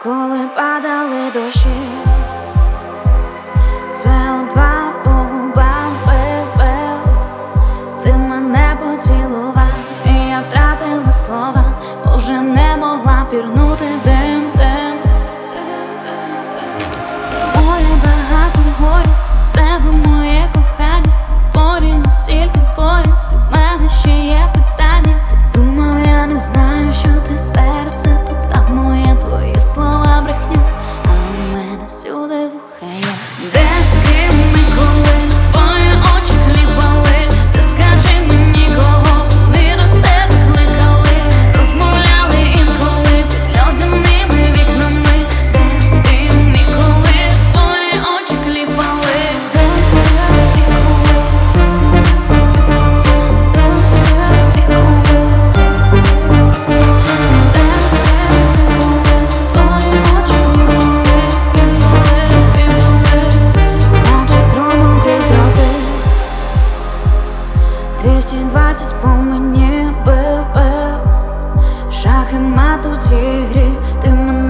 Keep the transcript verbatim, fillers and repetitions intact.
Коли падали дощі, це у два по губам пив-пив. Ти мене поцілував, і я втратила слова, бо вже не могла пірнути в дим, дим. Моє багато горю, в тебе моє кохання, на дворі настільки твоє, і в мене ще є питання. Ти думав, я не знаю, що ти серце топтав моє, твої слова брехня, а у мене всюди вуха є. Де, з ким і коли твої очі хлібали, ти скажи мені, кого вони до себе кликали, розмовляли інколи під льодяними вікнами. Де, з ким і коли твої очі кліпали, де, з ким і коли, де, з ким і коли, де, з ким і коли твої очі кліпали, кліпали, кліпали, наче струмом крізь дроти. Двісті двадцять по мені бив, бив, шах і мат у цій грі. Ти мене